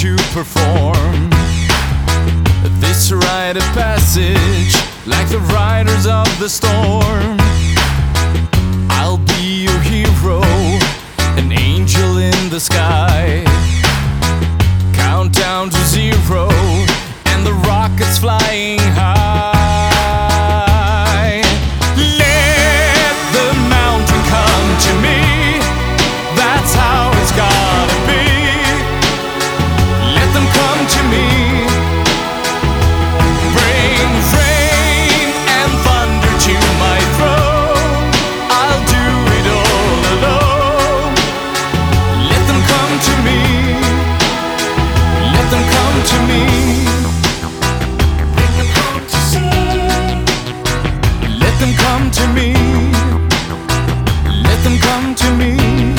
to perform this rite of passage, like the riders of the storm. I'll be your hero, an angel in the sky. Count down to 0, and the rocket's flying high. Let the mountain come to me, that's how it's gotta be. Let them come to me. Bring rain and thunder to my throne, I'll do it all alone. Let them come to me. Let them come to me. Bring them home to see. Let them come to me. Let them come to me.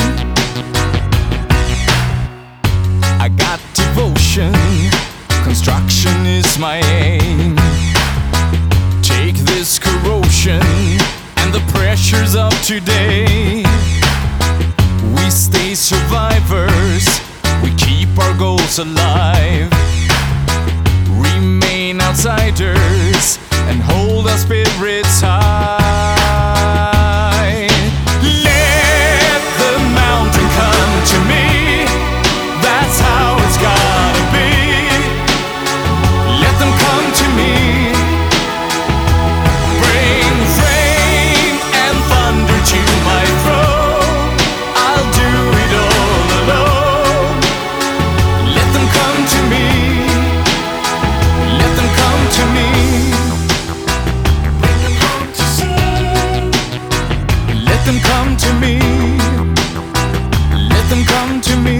I got devotion, construction is my aim. Take this corrosion and the pressures of today. We stay survivors, we keep our goals alive. Remain outsiders and hold our spirits high. Let the mountain come to me, that's how it's gotta be. Let them come to me. Bring rain and thunder to my throne, I'll do it all alone. Let them come to me. Let them come to me. Bring them home to see. Let them come to me. Let them come to me.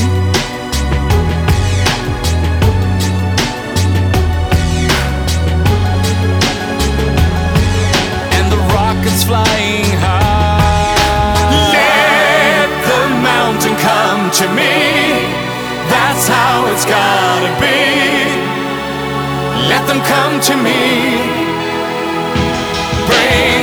And the rocket's flying high. Let the mountain come to me, that's how it's gotta be. Let them come to me. Bring